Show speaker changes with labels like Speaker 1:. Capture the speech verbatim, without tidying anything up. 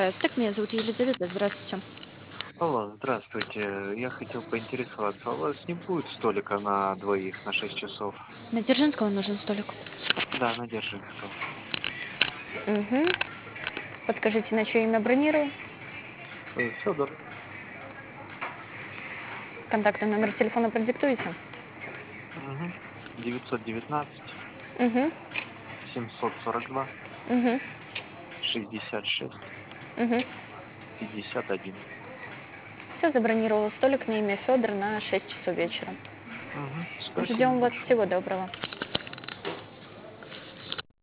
Speaker 1: Э, Так, меня зовут Елизавета. Здравствуйте.
Speaker 2: Алло, здравствуйте. Я хотел поинтересоваться, а у вас не будет столика на двоих на шесть часов?
Speaker 1: На Дзержинского нужен столик.
Speaker 2: Да, на Дзержинского.
Speaker 1: Угу. Подскажите, на чье имя бронирую?
Speaker 2: Э, Федор.
Speaker 1: Контактный номер телефона продиктуете?
Speaker 2: Угу. девятьсот девятнадцать
Speaker 1: Угу.
Speaker 2: семьсот сорок два
Speaker 1: Угу.
Speaker 2: шестьдесят шесть
Speaker 1: Угу.
Speaker 2: пятьдесят один.
Speaker 1: Все, забронировала столик на имя Федор на шесть часов вечера.
Speaker 2: Угу. Спасибо
Speaker 1: Ждем вас.
Speaker 2: большое.
Speaker 1: Всего доброго.